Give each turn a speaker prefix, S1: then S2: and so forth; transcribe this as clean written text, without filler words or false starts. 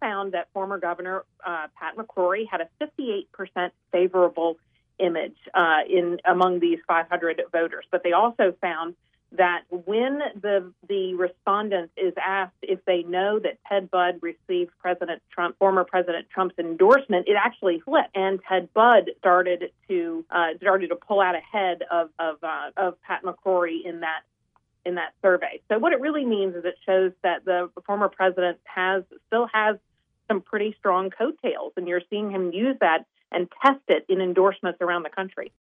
S1: found that former Governor Pat McCrory had a 58% favorable image among these 500 voters. But they also found that when the respondent is asked if they know that Ted Budd received former President Trump's endorsement, it actually flipped, and Ted Budd started to pull out ahead of Pat McCrory in that survey. So what it really means is it shows that the former president still has some pretty strong coattails, and you're seeing him use that and test it in endorsements around the country.